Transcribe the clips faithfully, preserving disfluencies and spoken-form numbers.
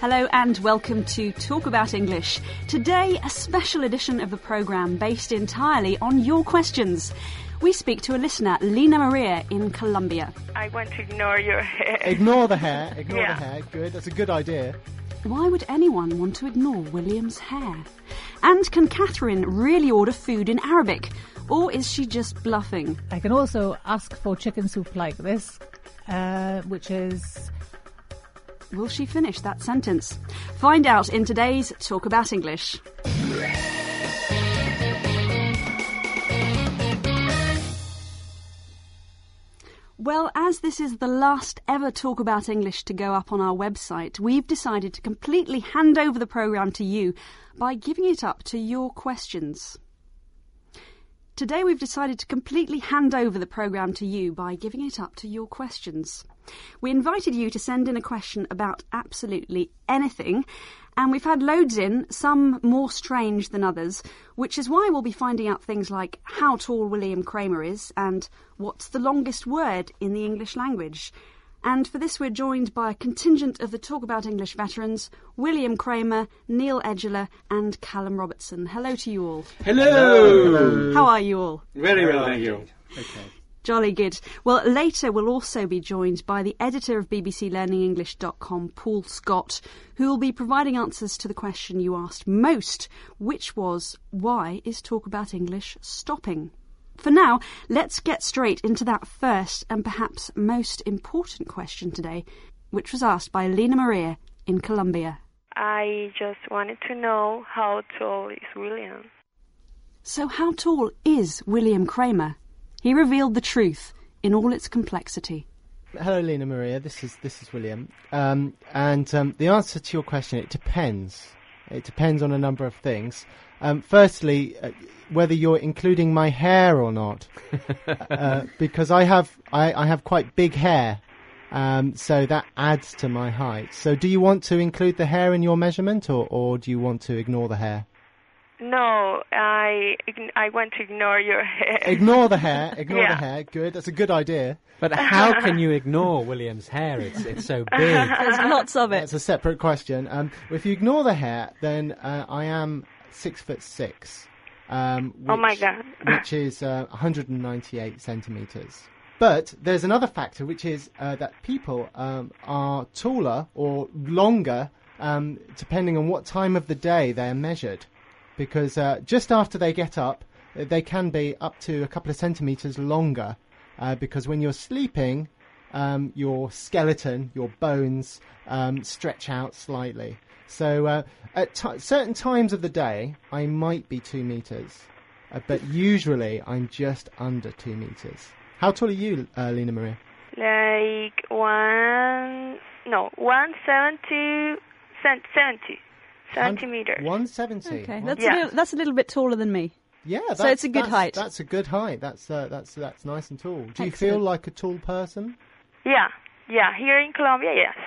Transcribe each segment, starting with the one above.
Hello and welcome to Talk About English. Today, a special edition of the programme based entirely on your questions. We speak to a listener, Lena Maria, in Colombia. I want to ignore your hair. Ignore the hair, ignore Yeah. the hair. Good, that's a good idea. Why would anyone want to ignore William's hair? And can Catherine really order food in Arabic? Or is she just bluffing? I can also ask for chicken soup like this, uh, which is... Will she finish that sentence? Find out in today's Talk About English. Well, as this is the last ever Talk About English to go up on our website, we've decided to completely hand over the programme to you by giving it up to your questions. Today we've decided to completely hand over the programme to you by giving it up to your questions. We invited you to send in a question about absolutely anything, and we've had loads in, some more strange than others, which is why we'll be finding out things like how tall William Kramer is and what's the longest word in the English language. And for this we're joined by a contingent of the Talk About English veterans, William Kramer, Neil Edgeler and Callum Robertson. Hello to you all. Hello! How are you all? Very well, thank you. Okay. Jolly good. Well, later we'll also be joined by the editor of B B C Learning English dot com, Paul Scott, who will be providing answers to the question you asked most, which was, why is Talk About English stopping? For now, let's get straight into that first and perhaps most important question today, which was asked by Lena Maria in Colombia. I just wanted to know how tall is William? So how tall is William Kramer? He revealed the truth in all its complexity. Hello, Lena Maria. This is this is William. Um, and um, the answer to your question, it depends. It depends on a number of things. Um, firstly, uh, whether you're including my hair or not, uh, because I have I, I have quite big hair, um, so that adds to my height. So, do you want to include the hair in your measurement, or, or do you want to ignore the hair? No, I ign- I want to ignore your hair. Ignore the hair. Ignore Yeah. the hair. Good. That's a good idea. But how can you ignore William's hair? It's it's so big. There's lots of it. That's a separate question. Um, if you ignore the hair, then uh, I am six foot six. Um, which, Oh my God. which is uh, one hundred ninety-eight centimeters. But there's another factor, which is uh, that people um, are taller or longer, um, depending on what time of the day they're measured. Because uh, just after they get up, they can be up to a couple of centimeters longer. Uh, because when you're sleeping, um, your skeleton, your bones, um, stretch out slightly. So uh, at t- certain times of the day, I might be two meters, uh, but usually I'm just under two meters. How tall are you, uh, Lena Maria? Like one, no, one seventy, cent- seventy centimeters. one seventy. Okay, that's, Yeah. a little, that's a little bit taller than me. Yeah, that's, So it's a good that's, height. That's a good height. That's uh, that's that's nice and tall. Do you Excellent. feel like a tall person? Yeah, yeah, here in Colombia, yes.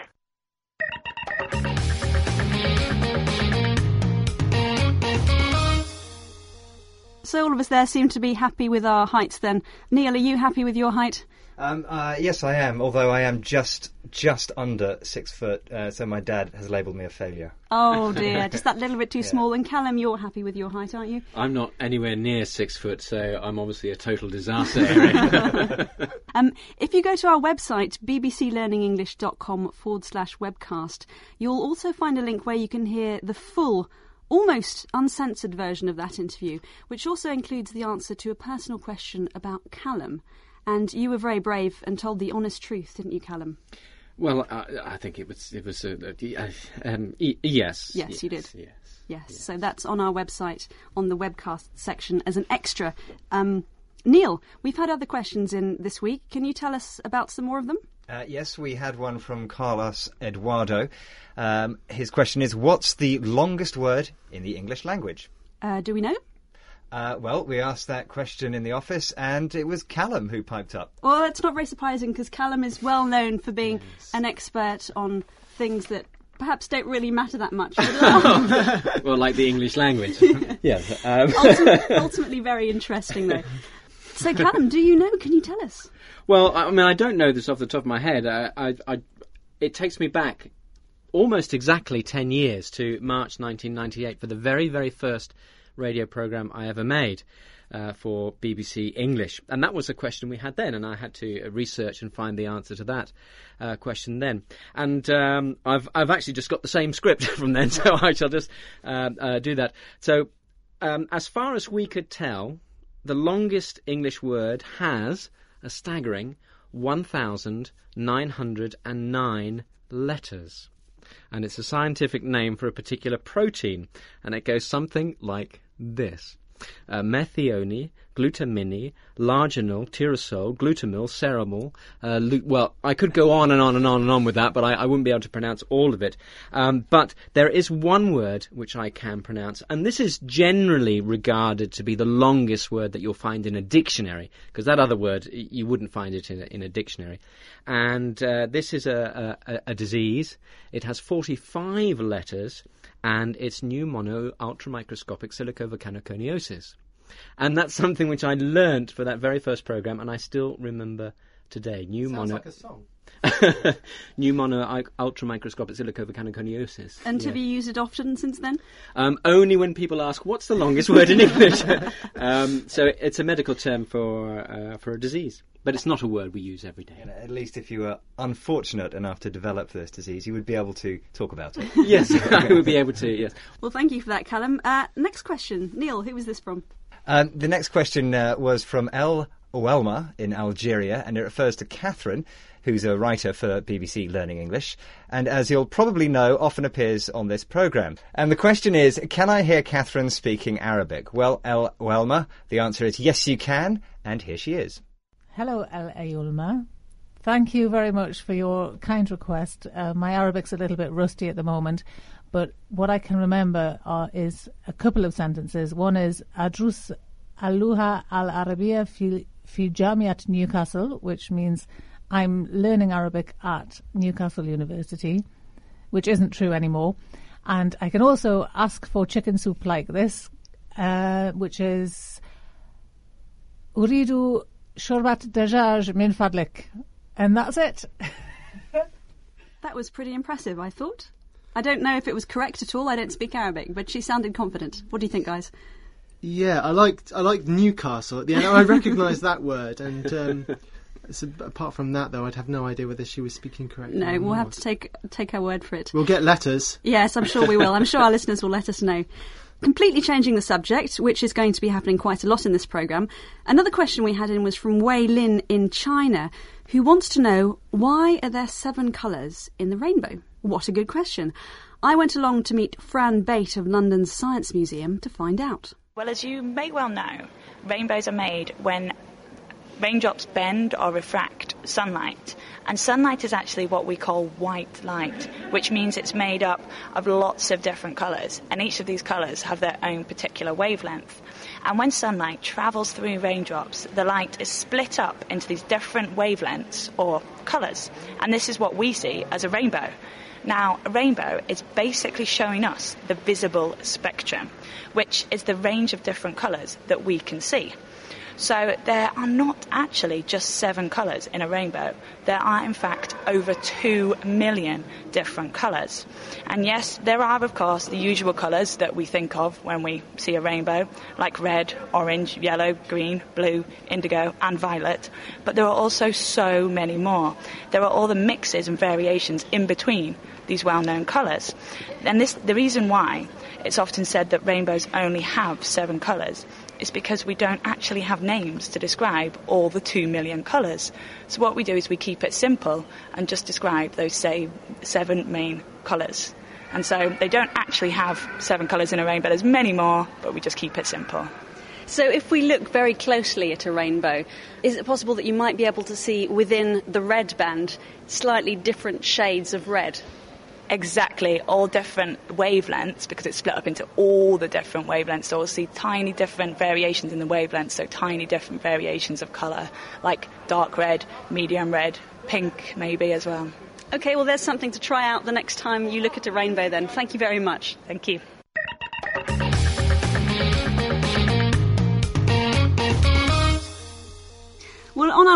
So all of us there seem to be happy with our heights then. Neil, are you happy with your height? Um, uh, yes, I am. Although I am just just under six foot, uh, so my dad has labelled me a failure. Oh dear, just that little bit too Yeah. small. And Callum, you're happy with your height, aren't you? I'm not anywhere near six foot, so I'm obviously a total disaster area. Um, if you go to our website, bbclearningenglish.com forward slash webcast, you'll also find a link where you can hear the full, almost uncensored version of that interview, which also includes the answer to a personal question about Callum. And you were very brave and told the honest truth, didn't you, Callum? Well, I, I think it was it was a, a, um, e- yes. Yes, you did. Yes. Yes, so that's on our website, on the webcast section as an extra. Um, Neil, we've had other questions in this week. Can you tell us about some more of them? Uh, yes, we had one from Carlos Eduardo. Um, his question is, what's the longest word in the English language? Uh, do we know? Uh, well, we asked that question in the office, and it was Callum who piped up. Well, it's not very surprising because Callum is well known for being an expert on things that perhaps don't really matter that much. Well, like the English language. Yes. Um. ultimately, ultimately very interesting, though. So, Callum, do you know? Can you tell us? Well, I mean, I don't know this off the top of my head. I, I, I, it takes me back almost exactly ten years to March nineteen ninety-eight for the very, very first radio programme I ever made uh, for B B C English. And that was a question we had then, and I had to uh, research and find the answer to that uh, question then. And um, I've I've actually just got the same script from then, so I shall just uh, uh, do that. So um, as far as we could tell, the longest English word has a staggering one thousand nine hundred nine letters. And it's a scientific name for a particular protein, and it goes something like this. Uh, methionine, glutamine, larginol, tyrosol, glutamyl, ceramyl. Uh, lu- well, I could go on and on and on and on with that, but I, I wouldn't be able to pronounce all of it. Um, but there is one word which I can pronounce, and this is generally regarded to be the longest word that you'll find in a dictionary, because that other word, you wouldn't find it in a, in a dictionary. And uh, this is a, a, a disease. It has forty-five letters, and it's pneumono ultramicroscopic silicovolcanoconiosis. And that's something which I learnt for that very first programme, and I still remember today. Pneumono. Sounds like a song. Pneumono ultramicroscopic silicovolcanoconiosis. And have Yeah. you used it often since then? Um, only when people ask, what's the longest word in English? um, so it's a medical term for uh, for a disease. But it's not a word we use every day. You know, at least if you were unfortunate enough to develop this disease, you would be able to talk about it. Yes, I would be able to, yes. Well, thank you for that, Callum. Uh, next question. Neil, who was this from? Um, the next question uh, was from El Ouelma in Algeria, and it refers to Catherine, who's a writer for B B C Learning English, and as you'll probably know, often appears on this programme. And the question is, can I hear Catherine speaking Arabic? Well, El Ouelma, the answer is yes, you can, and here she is. Hello, El Ayulma. Thank you very much for your kind request. Uh, my Arabic's a little bit rusty at the moment, but what I can remember are, is a couple of sentences. One is Adrus Aluha al-Arabiya fi, fi Jamiat Newcastle, which means I'm learning Arabic at Newcastle University, which isn't true anymore. And I can also ask for chicken soup like this, uh, which is Uridu Shorbat Dajaj min fadlik. And that's it. That was pretty impressive, I thought. I don't know if it was correct at all. I don't speak Arabic, but she sounded confident. What do you think, guys? Yeah, I liked I liked Newcastle at the end. I recognised that word, and um, so, apart from that, though, I'd have no idea whether she was speaking correctly. No, or we'll not. have to take take her word for it. We'll get letters. Yes, I'm sure we will. I'm sure our listeners will let us know. Completely changing the subject, which is going to be happening quite a lot in this programme. Another question we had in was from Wei Lin in China, who wants to know, why are there seven colours in the rainbow? What a good question. I went along to meet Fran Bate of London's Science Museum to find out. Well, as you may well know, rainbows are made when raindrops bend or refract sunlight. And sunlight is actually what we call white light, which means it's made up of lots of different colours. And each of these colours have their own particular wavelength. And when sunlight travels through raindrops, the light is split up into these different wavelengths or colours. And this is what we see as a rainbow. Now, a rainbow is basically showing us the visible spectrum, which is the range of different colours that we can see. So there are not actually just seven colours in a rainbow. There are, in fact, over two million different colours. And yes, there are, of course, the usual colours that we think of when we see a rainbow, like red, orange, yellow, green, blue, indigo, and violet. But there are also so many more. There are all the mixes and variations in between these well-known colours. And this, the reason why it's often said that rainbows only have seven colours is because we don't actually have names to describe all the two million colours. So what we do is we keep it simple and just describe those, say, seven main colours. And so they don't actually have seven colours in a rainbow. There's many more, but we just keep it simple. So if we look very closely at a rainbow, is it possible that you might be able to see within the red band slightly different shades of red? Exactly, all different wavelengths, because it's split up into all the different wavelengths. So we'll see tiny different variations in the wavelengths, so tiny different variations of colour, like dark red, medium red, pink maybe as well. OK, well, there's something to try out the next time you look at a rainbow then. Thank you very much. Thank you. Well, on our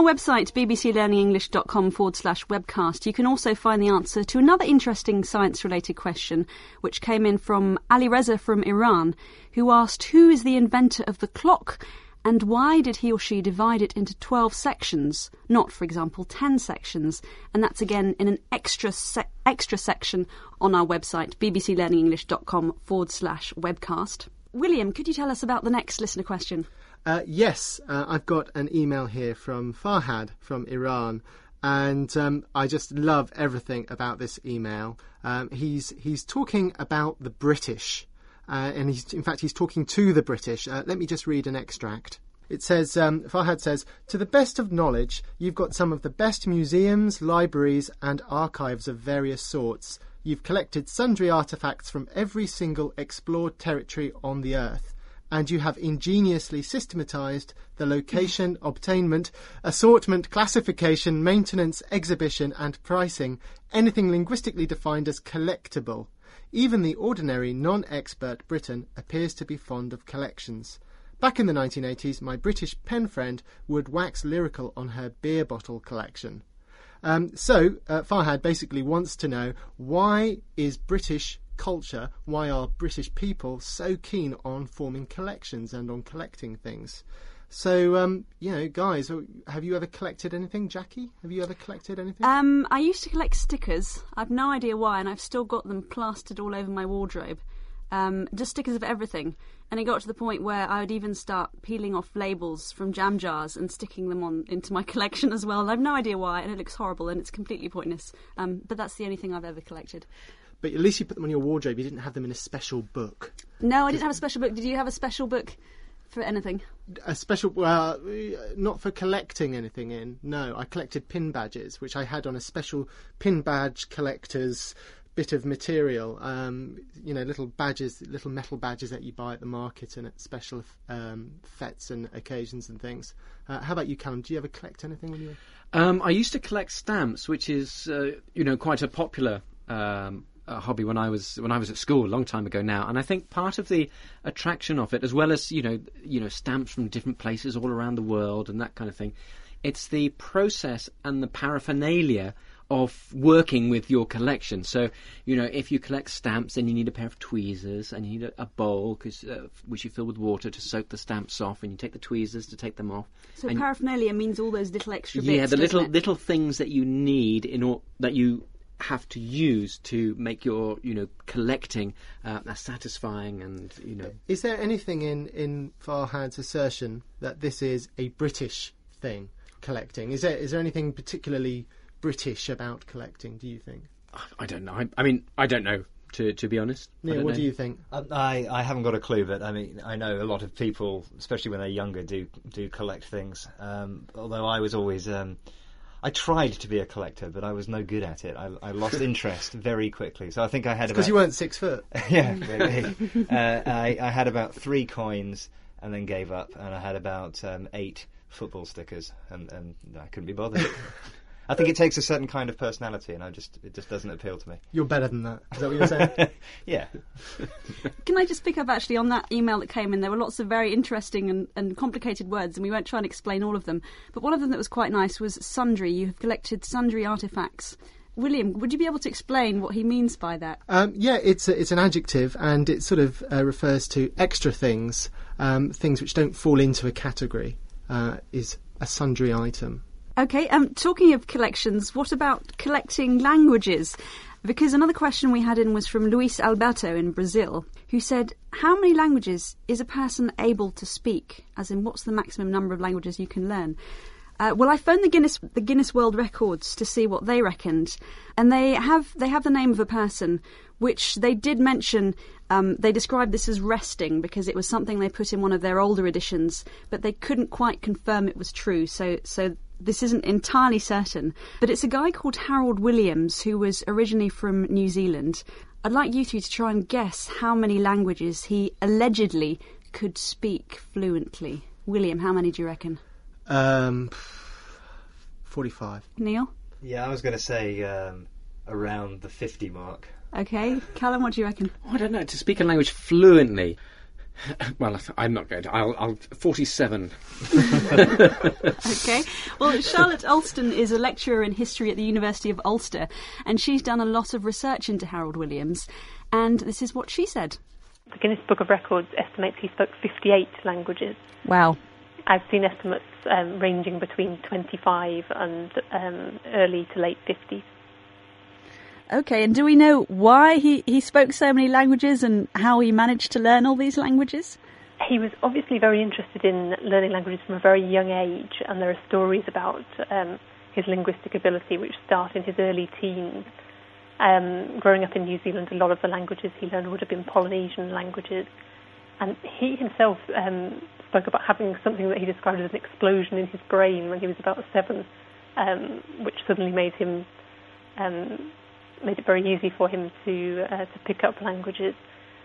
our website, bbclearningenglish.com forward slash webcast, you can also find the answer to another interesting science-related question, which came in from Ali Reza from Iran, who asked, who is the inventor of the clock, and why did he or she divide it into twelve sections, not, for example, ten sections? And that's, again, in an extra se- extra section on our website, bbclearningenglish.com forward slash webcast. William, could you tell us about the next listener question? Uh, yes, uh, I've got an email here from Farhad from Iran, and um, I just love everything about this email. Um, he's he's talking about the British, uh, and he's in fact he's talking to the British. Uh, let me just read an extract. It says, um, Farhad says, to the best of knowledge, you've got some of the best museums, libraries and archives of various sorts. You've collected sundry artefacts from every single explored territory on the earth. And you have ingeniously systematised the location, obtainment, assortment, classification, maintenance, exhibition and pricing, anything linguistically defined as collectible. Even the ordinary non-expert Briton appears to be fond of collections. Back in the nineteen eighties, my British pen friend would wax lyrical on her beer bottle collection. Um, so, uh, Farhad basically wants to know, why is British culture, why are British people so keen on forming collections and on collecting things? So, um, you know, guys, have you ever collected anything? Jackie, have you ever collected anything? Um, I used to collect stickers. I've no idea why, and I've still got them plastered all over my wardrobe. Um, just stickers of everything. And it got to the point where I would even start peeling off labels from jam jars and sticking them on into my collection as well. And I've no idea why, and it looks horrible and it's completely pointless. Um, but that's the only thing I've ever collected. But at least you put them on your wardrobe. You didn't have them in a special book. No, I didn't have a special book. Did you have a special book for anything? A special, well, not for collecting anything in. No, I collected pin badges, which I had on a special pin badge collector's bit of material. Um, you know, little badges, little metal badges that you buy at the market and at special um, fetes and occasions and things. Uh, how about you, Callum? Do you ever collect anything when you were... Um, I used to collect stamps, which is, uh, you know, quite a popular Um, a hobby when I was when I was at school a long time ago now, and I think part of the attraction of it, as well as you know you know stamps from different places all around the world and that kind of thing, it's the process and the paraphernalia of working with your collection. So you know if you collect stamps, then you need a pair of tweezers and you need a, a bowl cause, uh, which you fill with water to soak the stamps off, and you take the tweezers to take them off. So and paraphernalia means all those little extra bits. Yeah, the little it? little things that you need in or that you have to use to make your you know collecting uh, satisfying. And you know is there anything in in Farhad's assertion that this is a British thing, collecting? Is there is there anything particularly British about collecting, do you think? I don't know. I, I mean I don't know to to be honest. Neil, what know. do you think? Um, I I haven't got a clue, but I mean I know a lot of people, especially when they're younger, do do collect things. Um, although I was always um, I tried to be a collector, but I was no good at it. I, I lost interest very quickly. So I think I had about... Because you weren't six foot. yeah, maybe. uh, I, I had about three coins and then gave up, and I had about um, eight football stickers, and, and I couldn't be bothered. I think it takes a certain kind of personality, and I just it just doesn't appeal to me. You're better than that. Is that what you're saying? Yeah. Can I just pick up actually on that email that came in? There were lots of very interesting and, and complicated words, and we won't try and explain all of them. But one of them that was quite nice was sundry. You have collected sundry artefacts. William, would you be able to explain what he means by that? Um, yeah, it's a, it's an adjective, and it sort of uh, refers to extra things, um, things which don't fall into a category, uh, is a sundry item. OK, um, talking of collections, what about collecting languages? Because another question we had in was from Luis Alberto in Brazil, who said, how many languages is a person able to speak? As in, what's the maximum number of languages you can learn? Uh, well, I phoned the Guinness the Guinness World Records to see what they reckoned, and they have they have the name of a person, which they did mention. Um, they described this as resting because it was something they put in one of their older editions, but they couldn't quite confirm it was true. So, so this isn't entirely certain. But it's a guy called Harold Williams, who was originally from New Zealand. I'd like you three to try and guess how many languages he allegedly could speak fluently. William, how many do you reckon? Um, forty-five. Neil? Yeah, I was going to say um, around the fifty mark. OK. Callum, what do you reckon? Oh, I don't know. To speak a language fluently, Well, I'm not going to. I'll, I'll forty-seven. Okay. Well, Charlotte Alston is a lecturer in history at the University of Ulster, and she's done a lot of research into Harold Williams, and this is what she said. The Guinness Book of Records estimates he spoke fifty-eight languages. Wow. I've seen estimates um, ranging between twenty-five and um, early to late fifties. Okay, and do we know why he, he spoke so many languages and how he managed to learn all these languages? He was obviously very interested in learning languages from a very young age, and there are stories about um, his linguistic ability which start in his early teens. Um, growing up in New Zealand, a lot of the languages he learned would have been Polynesian languages. And he himself um, spoke about having something that he described as an explosion in his brain when he was about seven, um, which suddenly made him um, made it very easy for him to uh, to pick up languages.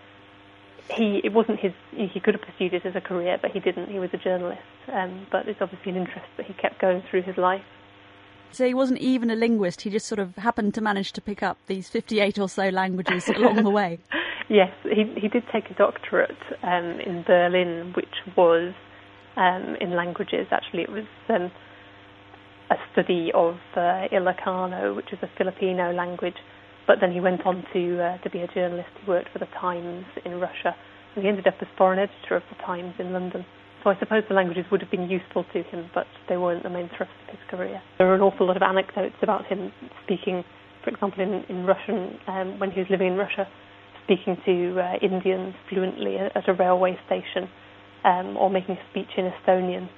He it wasn't his. He could have pursued it as a career, but he didn't. He was a journalist, um, but it's obviously an interest that he kept going through his life. So he wasn't even a linguist, he just sort of happened to manage to pick up these fifty-eight or so languages along the way. Yes, he he did take a doctorate um, in Berlin, which was um, in languages. Actually, it was um, a study of uh, Ilocano, which is a Filipino language. But then he went on to uh, to be a journalist. He worked for the Times in Russia, and he ended up as foreign editor of the Times in London. So I suppose the languages would have been useful to him, but they weren't the main thrust of his career. There are an awful lot of anecdotes about him speaking, for example, in, in Russian, um, when he was living in Russia, speaking to uh, Indians fluently at, at a railway station, um, or making a speech in Estonian.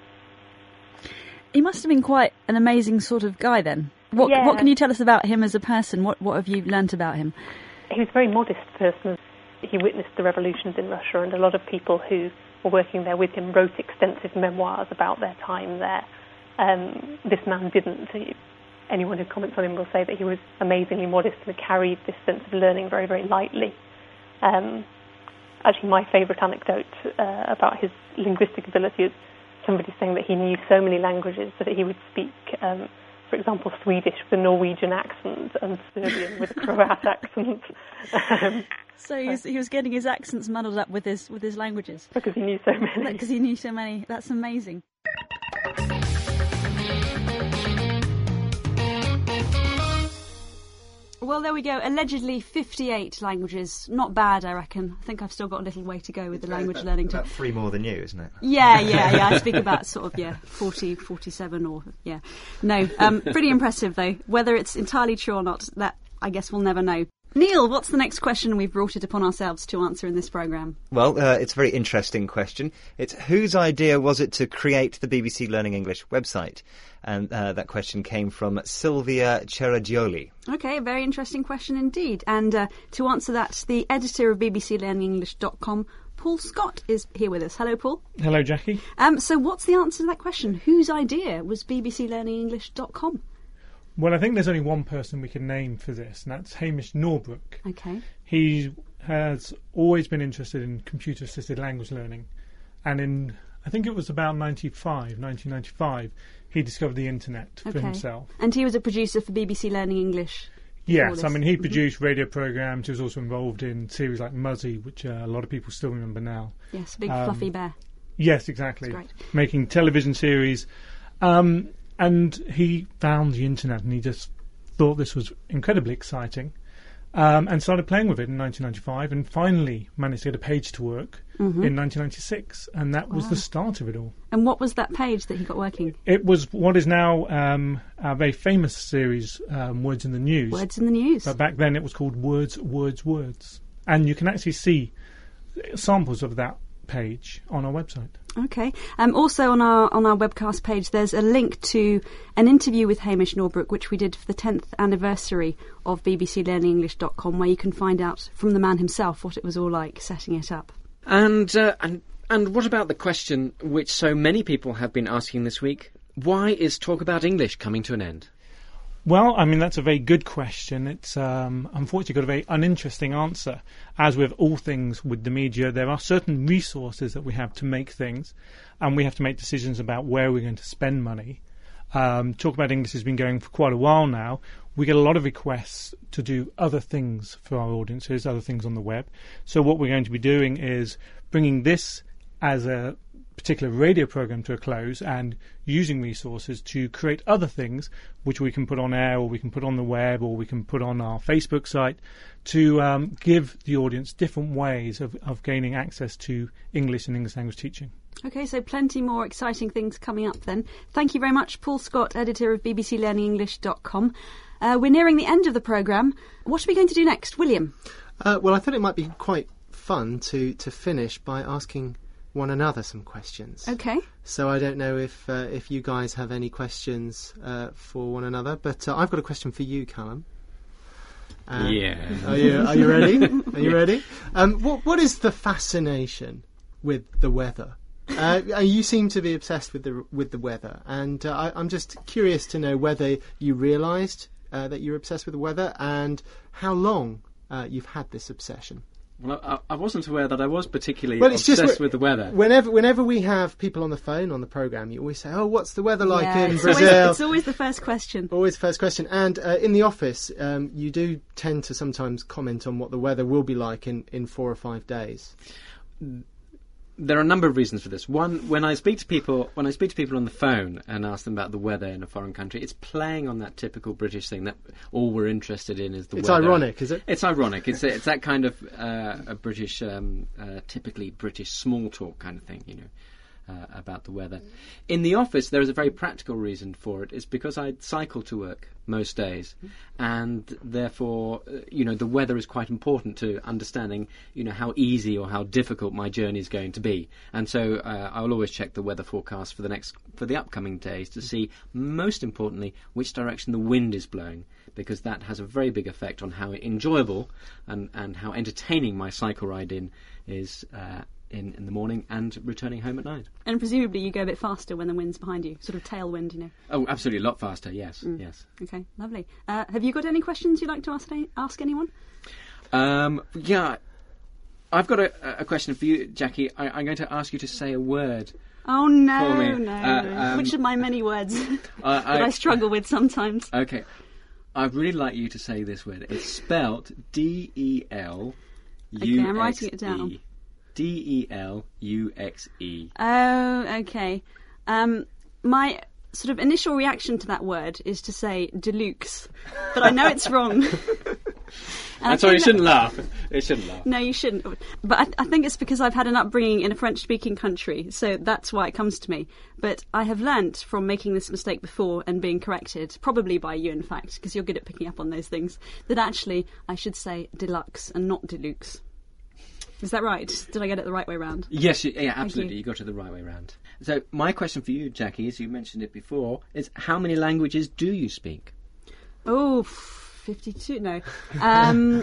He must have been quite an amazing sort of guy then. What, yeah. what can you tell us about him as a person? What, what have you learnt about him? He was a very modest person. He witnessed the revolutions in Russia, and a lot of people who were working there with him wrote extensive memoirs about their time there. Um, this man didn't. He, anyone who comments on him will say that he was amazingly modest and carried this sense of learning very, very lightly. Um, actually, my favourite anecdote uh, about his linguistic ability is somebody saying that he knew so many languages that he would speak, um, for example, Swedish with a Norwegian accent and Serbian with a Croat accent. Um, So he was, he was getting his accents muddled up with his with his languages. Because he knew so many. Because he knew so many. That's amazing. Well, there we go. Allegedly fifty-eight languages. Not bad, I reckon. I think I've still got a little way to go with the language about, learning. About to... three more than you, isn't it? Yeah, yeah, yeah. I speak about sort of, yeah, forty, forty-seven or, yeah. No, um, pretty impressive, though. Whether it's entirely true or not, that I guess we'll never know. Neil, what's the next question we've brought it upon ourselves to answer in this programme? Well, uh, it's a very interesting question. It's whose idea was it to create the B B C Learning English website? And uh, that question came from Sylvia Ceragioli. OK, a very interesting question indeed. And uh, to answer that, the editor of B B C Learning English dot com, Paul Scott, is here with us. Hello, Paul. Hello, Jackie. Um, so what's the answer to that question? Whose idea was B B C Learning English dot com? Well, I think there's only one person we can name for this, and that's Hamish Norbrook. Okay. He has always been interested in computer-assisted language learning, and in, I think it was about ninety-five, nineteen ninety-five, he discovered the internet okay. for himself. And he was a producer for B B C Learning English? Yes, I mean, he produced mm-hmm. radio programmes. He was also involved in series like Muzzy, which uh, a lot of people still remember now. Yes, big um, fluffy bear. Yes, exactly. That's great. Making television series. Um, and he found the internet and he just thought this was incredibly exciting um, and started playing with it in nineteen ninety-five and finally managed to get a page to work mm-hmm. in nineteen ninety-six, and that wow. was the start of it all. And what was that page that he got working? It was what is now um, our very famous series, um, Words in the News. Words in the News. But back then it was called Words, Words, Words. And you can actually see samples of that page on our website. Okay. Um, also on our on our webcast page, there's a link to an interview with Hamish Norbrook, which we did for the tenth anniversary of B B C Learning English dot com, where you can find out from the man himself what it was all like setting it up. And uh, and and what about the question which so many people have been asking this week? Why is Talk About English coming to an end? Well, I mean, that's a very good question. It's um, unfortunately got a very uninteresting answer. As with all things with the media, there are certain resources that we have to make things, and we have to make decisions about where we're going to spend money. Um, Talk About English has been going for quite a while now. We get a lot of requests to do other things for our audiences, other things on the web. So what we're going to be doing is bringing this as a particular radio program to a close and using resources to create other things which we can put on air, or we can put on the web, or we can put on our Facebook site to um, give the audience different ways of, of gaining access to English and English language teaching. Okay, so plenty more exciting things coming up then. Thank you very much, Paul Scott, editor of b b c learning english dot com. Uh, we're nearing the end of the programme. What are we going to do next? William? Uh, well, I thought it might be quite fun to, to finish by asking one another some questions. Okay. So I don't know if uh, if you guys have any questions uh, for one another, but uh, I've got a question for you, Callum. Uh, yeah. Are you Are you ready? Are you ready? Um, what What is the fascination with the weather? Uh, you seem to be obsessed with the with the weather, and uh, I, I'm just curious to know whether you realised uh, that you're obsessed with the weather, and how long uh, you've had this obsession. Well, I, I wasn't aware that I was particularly Well, it's obsessed just with the weather. Whenever, whenever we have people on the phone on the programme, you always say, "Oh, what's the weather like yeah, in it's Brazil?" Always, it's always the first question. Always the first question. And uh, in the office, um, you do tend to sometimes comment on what the weather will be like in, in four or five days. There are a number of reasons for this. One, when I speak to people, when I speak to people on the phone and ask them about the weather in a foreign country, it's playing on that typical British thing that all we're interested in is the It's weather. It's ironic, is it? It's ironic. It's it's that kind of uh, a British, um, uh, typically British small talk kind of thing, you know. Uh, about the weather. In the office, there is a very practical reason for it. It's because I cycle to work most days, and therefore, uh, you know, the weather is quite important to understanding, you know, how easy or how difficult my journey is going to be. And so, uh, I will always check the weather forecast for the next, for the upcoming days to see, most importantly, which direction the wind is blowing, because that has a very big effect on how enjoyable and and how entertaining my cycle ride in is. Uh, In, in the morning and returning home at night. And presumably you go a bit faster when the wind's behind you, sort of tailwind, you know. Oh, absolutely, a lot faster, yes, mm. yes. Okay, lovely. Uh, have you got any questions you'd like to ask, ask anyone? Um, yeah, I've got a, a question for you, Jackie. I, I'm going to ask you to say a word. Oh, no, for me. no. Uh, um, Which of my many words uh, that I, I struggle with sometimes? Okay, I'd really like you to say this word. It's spelt D E L U X E. Okay, I'm writing it down. D E L U X E. Oh, okay. Um, my sort of initial reaction to that word is to say deluxe, but I know it's wrong. That's why you shouldn't laugh. You shouldn't laugh. No, you shouldn't. But I, I think it's because I've had an upbringing in a French-speaking country, so that's why it comes to me. But I have learnt from making this mistake before and being corrected, probably by you, in fact, because you're good at picking up on those things, that actually I should say deluxe and not deluxe. Is that right? Did I get it the right way round? Yes, you, yeah, absolutely. You. you got it the right way round. So my question for you, Jackie, as you mentioned it before, is how many languages do you speak? Oh, fifty-two. No. Um,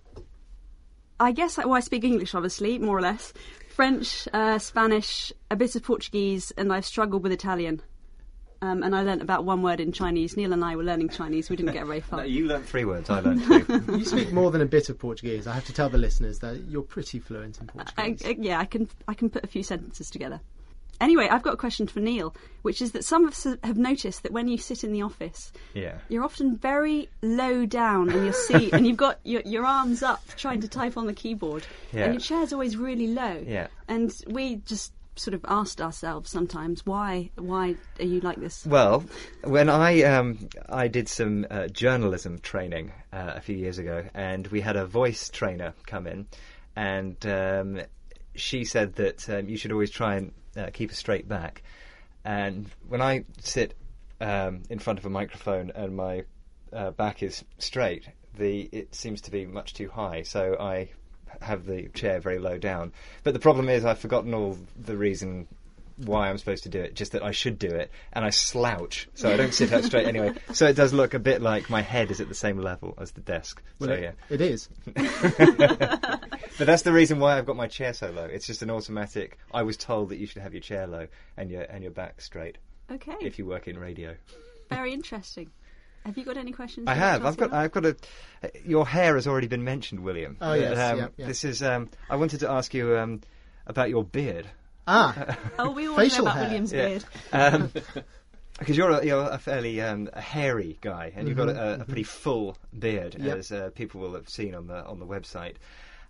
I guess well, I speak English, obviously, more or less. French, uh, Spanish, a bit of Portuguese, and I've struggled with Italian. Um, and I learnt about one word in Chinese. Neil and I were learning Chinese. We didn't get very far. No, you learnt three words. I learnt two. You speak more than a bit of Portuguese. I have to tell the listeners that you're pretty fluent in Portuguese. I, I, yeah, I can I can put a few sentences together. Anyway, I've got a question for Neil, which is that some of us have noticed that when you sit in the office, yeah. you're often very low down in your seat, and you've got your, your arms up trying to type on the keyboard, yeah. and your chair's always really low. Yeah. And we just sort of asked ourselves sometimes, why why are you like this? Well, when I um, I did some uh, journalism training uh, a few years ago, and we had a voice trainer come in, and um, she said that um, you should always try and uh, keep a straight back. And when I sit um, in front of a microphone and my uh, back is straight, the it seems to be much too high, so I have the chair very low down. But the problem is I've forgotten all the reason why I'm supposed to do it, just that I should do it, and I slouch, so I don't sit up straight anyway. So it does look a bit like my head is at the same level as the desk. Well, so it, yeah. It is. But that's the reason why I've got my chair so low. It's just an automatic, I was told that you should have your chair low and your and your back straight. Okay. If you work in radio. Very interesting. Have you got any questions? I have. I've got. I've got a. Uh, your hair has already been mentioned, William. Oh yes. Um, yeah, yeah. This is. Um, I wanted to ask you um, about your beard. Ah. Oh, we all facial know about hair. William's Yeah. beard. Um, because you're a, you're a fairly um, a hairy guy, and you've got a, a pretty full beard, Yep. as uh, people will have seen on the on the website.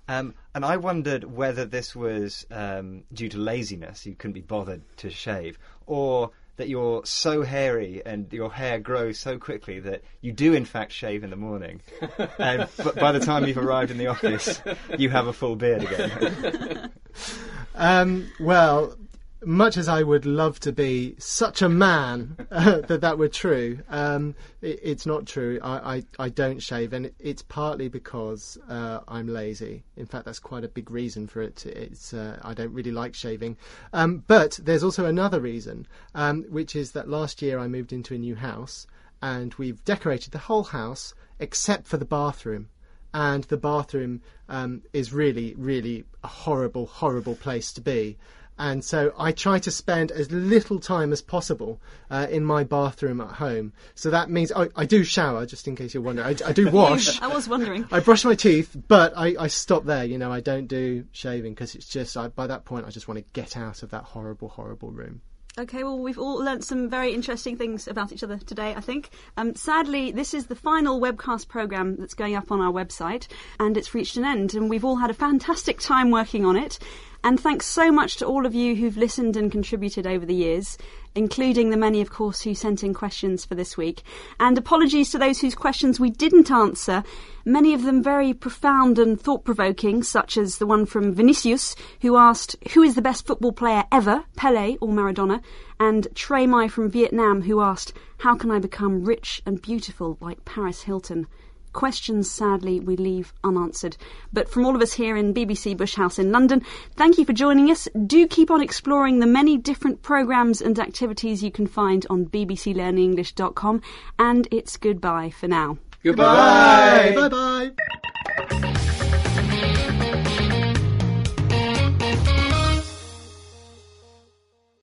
Um, and I wondered whether this was um, due to laziness, you couldn't be bothered to shave, or that you're so hairy and your hair grows so quickly that you do in fact shave in the morning, and but by the time you've arrived in the office, you have a full beard again. um, well, much as I would love to be such a man uh, that that were true, um, it, it's not true. I, I, I don't shave, and it, it's partly because uh, I'm lazy. In fact, that's quite a big reason for it. It's uh, I don't really like shaving. Um, but there's also another reason, um, which is that last year I moved into a new house, and we've decorated the whole house except for the bathroom. And the bathroom um, is really, really a horrible, horrible place to be. And so I try to spend as little time as possible uh, in my bathroom at home. So that means I, I do shower, just in case you're wondering. I, I do wash. I was wondering. I brush my teeth, but I, I stop there. You know, I don't do shaving because it's just, I, by that point, I just want to get out of that horrible, horrible room. Okay, well, we've all learnt some very interesting things about each other today, I think. Um, sadly, this is the final webcast programme that's going up on our website, and it's reached an end, and we've all had a fantastic time working on it. And thanks so much to all of you who've listened and contributed over the years, including the many, of course, who sent in questions for this week. And apologies to those whose questions we didn't answer, many of them very profound and thought-provoking, such as the one from Vinicius, who asked, who is the best football player ever, Pelé or Maradona? And Trey Mai from Vietnam, who asked, how can I become rich and beautiful like Paris Hilton? Questions, sadly, we leave unanswered. But from all of us here in B B C Bush House in London, thank you for joining us. Do keep on exploring the many different programmes and activities you can find on b b c learning english dot com. And it's goodbye for now. Goodbye! Bye-bye!